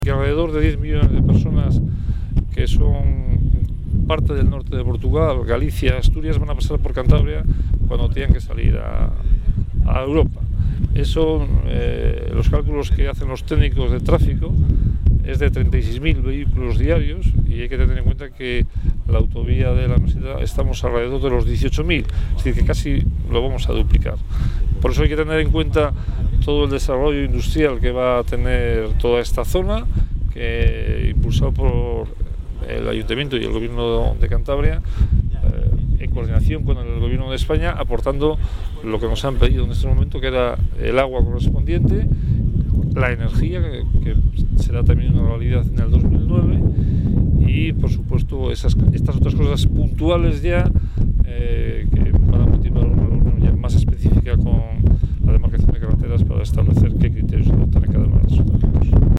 Que alrededor de 10 millones de personas que son parte del norte de Portugal, Galicia, Asturias, van a pasar por Cantabria cuando tengan que salir a Europa. Eso, los cálculos que hacen los técnicos de tráfico, es de 36.000 vehículos diarios, y hay que tener en cuenta que la autovía de la Meseta estamos alrededor de los 18.000, es decir, que casi lo vamos a duplicar. Por eso hay que tener en cuenta todo el desarrollo industrial que va a tener toda esta zona, que impulsado por el Ayuntamiento y el Gobierno de Cantabria, en coordinación con el Gobierno de España, aportando lo que nos han pedido en este momento, que era el agua correspondiente, la energía, que será también una realidad en el 2009, y por supuesto estas otras cosas puntuales ya, que van a motivar una reunión ya más específica con la demarcación de carreteras para establecer qué criterios adoptar en cada una de las zonas.